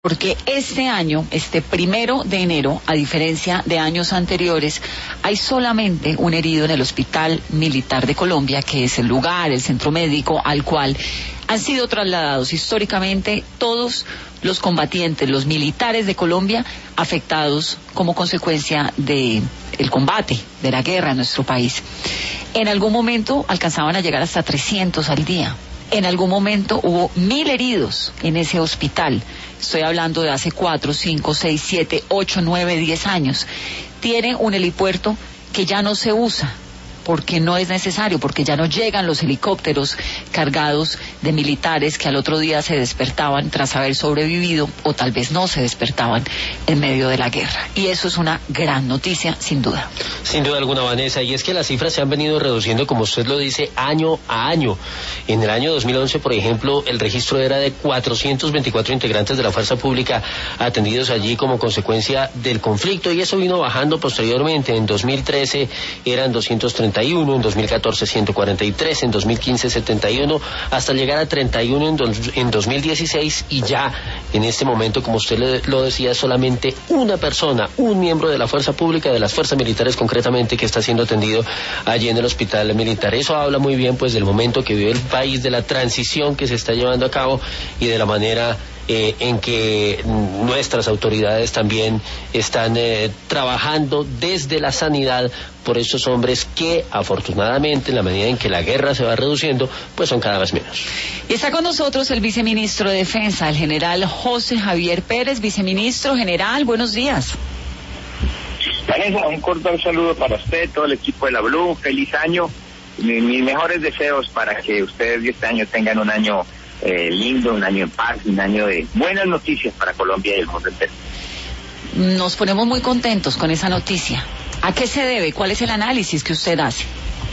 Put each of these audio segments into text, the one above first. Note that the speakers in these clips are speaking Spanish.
Porque este año, este 1 de enero, a diferencia de años anteriores, hay solamente un herido en el Hospital Militar de Colombia, que es el lugar, el centro médico al cual han sido trasladados históricamente todos los combatientes, los militares de Colombia, afectados como consecuencia del combate, de la guerra en nuestro país. En algún momento alcanzaban a llegar hasta 300 al día. En algún momento hubo 1.000 heridos en ese hospital. Estoy hablando de hace 4, 5, 6, 7, 8, 9, 10 años. Tiene un helipuerto que ya no se usa porque no es necesario, porque ya no llegan los helicópteros cargados de militares que al otro día se despertaban tras haber sobrevivido, o tal vez no se despertaban en medio de la guerra. Y eso es una gran noticia, sin duda. Sin duda alguna, Vanessa, y es que las cifras se han venido reduciendo, como usted lo dice, año a año. En el año 2011, por ejemplo, el registro era de 424 integrantes de la fuerza pública atendidos allí como consecuencia del conflicto, y eso vino bajando posteriormente. En 2013 eran 231, en 2014 143, en 2015 71, hasta llegar a 31 en 2016, y ya en este momento, como usted lo decía, solamente una persona, un miembro de la fuerza pública, de las fuerzas militares concretamente, que está siendo atendido allí en el hospital militar. Eso habla muy bien pues del momento que vive el país, de la transición que se está llevando a cabo y de la manera en que nuestras autoridades también están trabajando desde la sanidad por estos hombres que, afortunadamente, en la medida en que la guerra se va reduciendo, pues son cada vez menos. Y está con nosotros el viceministro de Defensa, el general José Javier Pérez. Viceministro, general, buenos días. Vanessa, un cordial saludo para usted, todo el equipo de la Blue, feliz año, mis mejores deseos para que ustedes este año tengan un año lindo, un año en paz, un año de buenas noticias para Colombia y el mundo entero. Nos ponemos muy contentos con esa noticia. ¿A qué se debe? ¿Cuál es el análisis que usted hace?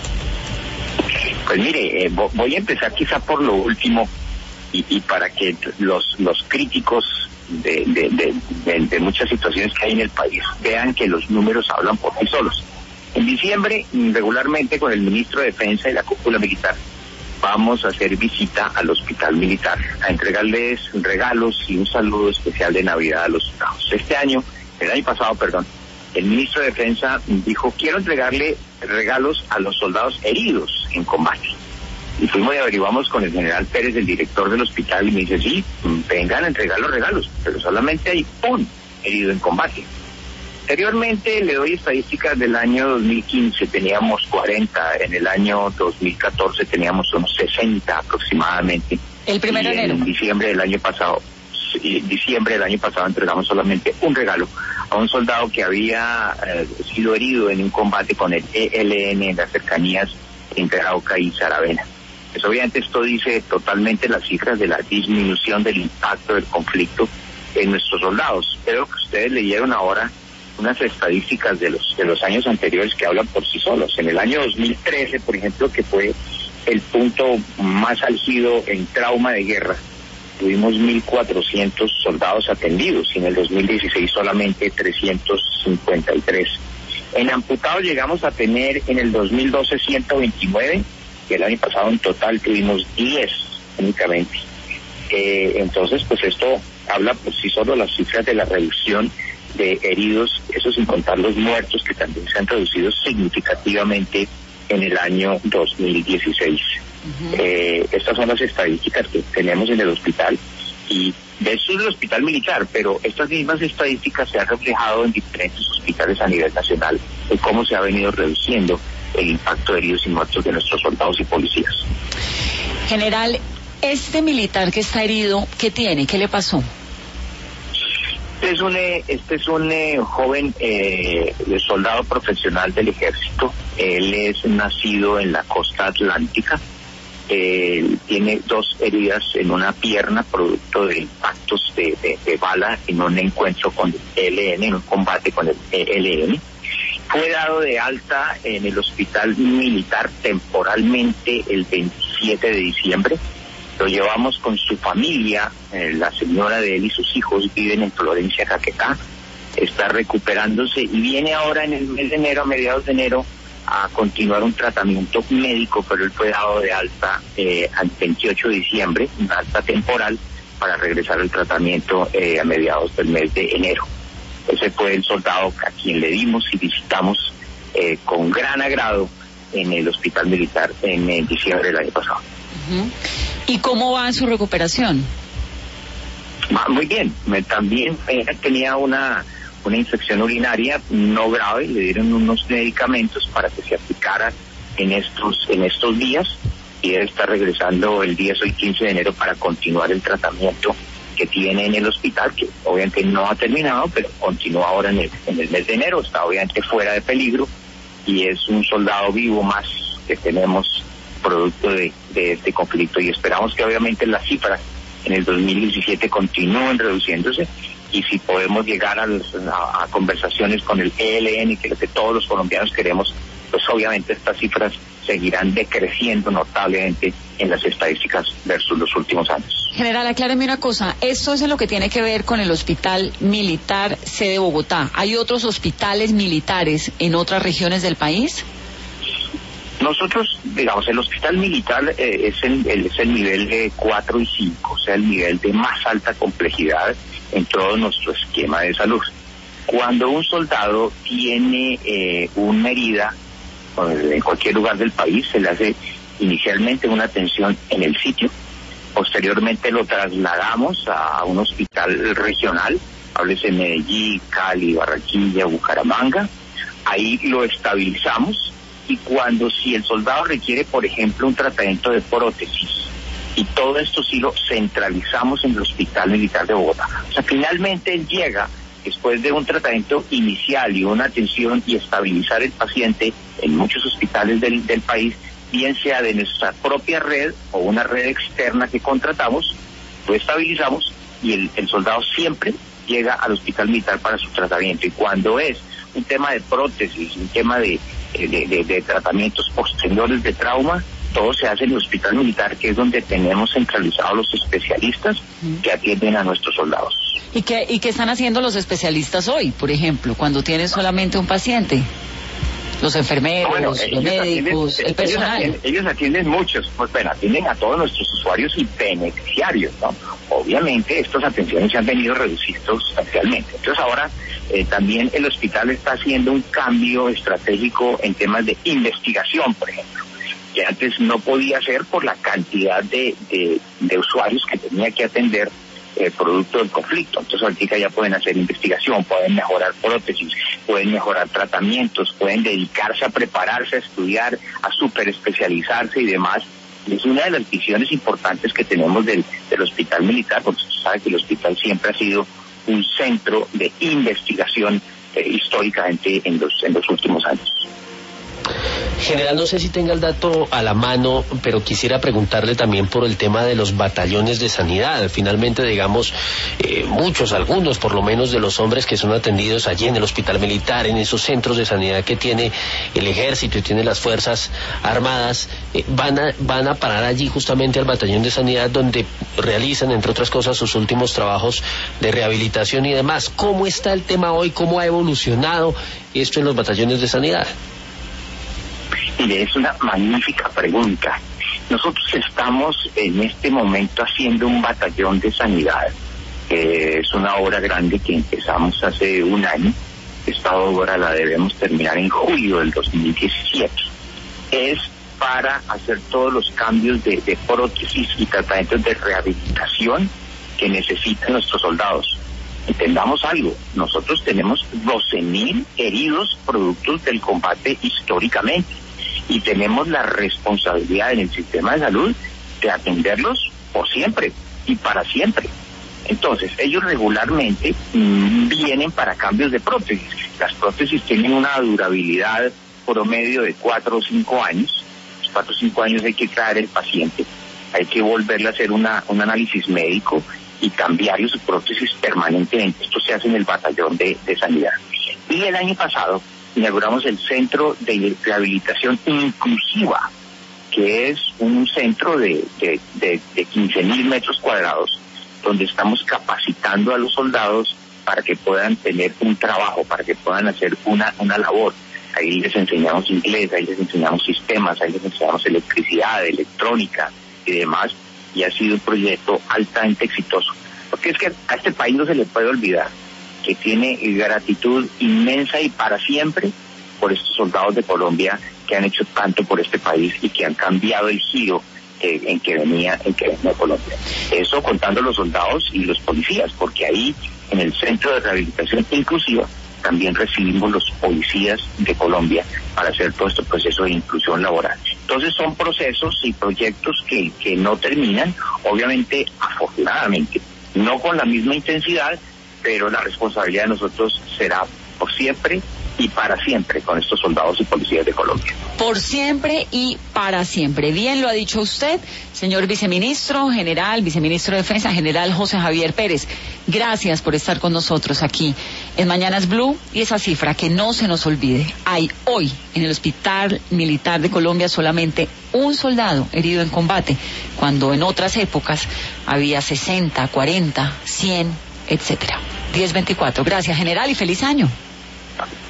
Pues mire, voy a empezar quizá por lo último y para que los críticos de muchas situaciones que hay en el país vean que los números hablan por sí solos. En diciembre, regularmente con el ministro de Defensa y la cúpula militar, vamos a hacer visita al hospital militar, a entregarles regalos y un saludo especial de Navidad a los soldados. El año pasado, el ministro de Defensa dijo, quiero entregarle regalos a los soldados heridos en combate. Y fuimos y averiguamos con el general Pérez, el director del hospital, y me dice, sí, vengan a entregar los regalos, pero solamente hay un herido en combate. Anteriormente le doy estadísticas del año 2015, teníamos 40, en el año 2014 teníamos unos 60 aproximadamente. El 1 de enero. En diciembre del año pasado entregamos solamente un regalo a un soldado que había sido herido en un combate con el ELN en las cercanías entre Arauca y Saravena. Pues obviamente esto dice totalmente las cifras de la disminución del impacto del conflicto en nuestros soldados. Espero que ustedes leyeron ahora unas estadísticas de los años anteriores que hablan por sí solos. En el año 2013, por ejemplo, que fue el punto más álgido en trauma de guerra, tuvimos 1.400 soldados atendidos, y en el 2016 solamente 353. En amputados llegamos a tener en el 2012 129, y el año pasado en total tuvimos 10 únicamente. Entonces, pues esto habla por sí solo las cifras de la reducción de heridos, eso sin contar los muertos, que también se han reducido significativamente en el año 2016. Estas son las estadísticas que tenemos en el hospital, y de eso es el hospital militar, pero estas mismas estadísticas se han reflejado en diferentes hospitales a nivel nacional, en cómo se ha venido reduciendo el impacto de heridos y muertos de nuestros soldados y policías. General, este militar que está herido, ¿qué tiene? ¿Qué le pasó? Este es un joven soldado profesional del ejército. Él es nacido en la costa atlántica. Tiene 2 heridas en una pierna producto de impactos de bala en un encuentro con el ELN, en un combate con el ELN. Fue dado de alta en el hospital militar temporalmente el 27 de diciembre. Lo llevamos con su familia, la señora de él y sus hijos viven en Florencia, Caquetá, está recuperándose y viene ahora en el mes de enero, a mediados de enero, a continuar un tratamiento médico, pero él fue dado de alta al 28 de diciembre, una alta temporal, para regresar al tratamiento a mediados del mes de enero. Ese fue el soldado a quien le dimos y visitamos con gran agrado en el hospital militar en diciembre del año pasado. ¿Y cómo va en su recuperación? Muy bien, también tenía una infección urinaria no grave, le dieron unos medicamentos para que se aplicara en estos días y él está regresando el día hoy 15 de enero para continuar el tratamiento que tiene en el hospital, que obviamente no ha terminado, pero continúa ahora en el mes de enero, está obviamente fuera de peligro y es un soldado vivo más que tenemos producto de este conflicto y esperamos que obviamente las cifras en el 2017 continúen reduciéndose y si podemos llegar a conversaciones con el ELN, que es lo que todos los colombianos queremos, pues obviamente estas cifras seguirán decreciendo notablemente en las estadísticas versus los últimos años. General, acláreme una cosa, esto es en lo que tiene que ver con el Hospital Militar sede Bogotá. ¿Hay otros hospitales militares en otras regiones del país? Nosotros, digamos, el hospital militar es el nivel de 4 y 5, o sea, el nivel de más alta complejidad en todo nuestro esquema de salud. Cuando un soldado tiene una herida en cualquier lugar del país, se le hace inicialmente una atención en el sitio, posteriormente lo trasladamos a un hospital regional, háblese Medellín, Cali, Barranquilla, Bucaramanga, ahí lo estabilizamos y si el soldado requiere, por ejemplo, un tratamiento de prótesis, y todo esto sí lo centralizamos en el Hospital Militar de Bogotá. O sea, finalmente él llega, después de un tratamiento inicial y una atención y estabilizar el paciente en muchos hospitales del país, bien sea de nuestra propia red o una red externa que contratamos, lo estabilizamos y el soldado siempre llega al Hospital Militar para su tratamiento. Y cuando es un tema de prótesis, un tema de tratamientos posteriores de trauma, todo se hace en el Hospital Militar, que es donde tenemos centralizados los especialistas que atienden a nuestros soldados. ¿Y qué están haciendo los especialistas hoy, por ejemplo, cuando tienen solamente un paciente? Los enfermeros, los médicos, el personal. Ellos atienden muchos, atienden a todos nuestros usuarios y beneficiarios, ¿no? Obviamente estas atenciones se han venido reduciendo sustancialmente. Entonces ahora también el hospital está haciendo un cambio estratégico en temas de investigación, por ejemplo, que antes no podía hacer por la cantidad de usuarios que tenía que atender producto del conflicto. Entonces ahorita ya pueden hacer investigación, pueden mejorar prótesis, pueden mejorar tratamientos, pueden dedicarse a prepararse, a estudiar, a superespecializarse y demás. Y es una de las visiones importantes que tenemos del Hospital Militar, porque usted sabe que el hospital siempre ha sido un centro de investigación históricamente en los últimos años. General, no sé si tenga el dato a la mano, pero quisiera preguntarle también por el tema de los batallones de sanidad. Finalmente, digamos, algunos por lo menos de los hombres que son atendidos allí en el hospital militar, en esos centros de sanidad que tiene el ejército y tiene las fuerzas armadas, van a parar allí justamente al batallón de sanidad donde realizan, entre otras cosas, sus últimos trabajos de rehabilitación y demás. ¿Cómo está el tema hoy? ¿Cómo ha evolucionado esto en los batallones de sanidad? Mire, es una magnífica pregunta. Nosotros estamos en este momento haciendo un batallón de sanidad. Es una obra grande que empezamos hace un año. Esta obra la debemos terminar en julio del 2017. Es para hacer todos los cambios de prótesis y tratamientos de rehabilitación que necesitan nuestros soldados. Entendamos algo, nosotros tenemos 12.000 heridos productos del combate históricamente. Y tenemos la responsabilidad en el sistema de salud de atenderlos por siempre y para siempre. Entonces, ellos regularmente vienen para cambios de prótesis. Las prótesis tienen una durabilidad promedio de 4 o 5 años. Los 4 o 5 años hay que traer el paciente, hay que volverle a hacer un análisis médico y cambiar su prótesis permanentemente. Esto se hace en el batallón de sanidad. Y el año pasado inauguramos el Centro de Rehabilitación Inclusiva, que es un centro de 15.000 metros cuadrados, donde estamos capacitando a los soldados para que puedan tener un trabajo, para que puedan hacer una labor. Ahí les enseñamos inglés, ahí les enseñamos sistemas, ahí les enseñamos electricidad, electrónica y demás, y ha sido un proyecto altamente exitoso. Porque es que a este país no se le puede olvidar que tiene gratitud inmensa y para siempre por estos soldados de Colombia que han hecho tanto por este país y que han cambiado el giro en que venía Colombia. Eso contando los soldados y los policías, porque ahí en el Centro de Rehabilitación Inclusiva también recibimos los policías de Colombia para hacer todo este proceso de inclusión laboral. Entonces son procesos y proyectos que no terminan, obviamente, afortunadamente, no con la misma intensidad, pero la responsabilidad de nosotros será por siempre y para siempre con estos soldados y policías de Colombia. Por siempre y para siempre. Bien lo ha dicho usted, señor viceministro de Defensa, general José Javier Pérez. Gracias por estar con nosotros aquí en Mañanas Blue. Y esa cifra, que no se nos olvide, hay hoy en el Hospital Militar de Colombia solamente un soldado herido en combate, cuando en otras épocas había 60, 40, 100, etcétera. 10-24. Gracias, general, y feliz año.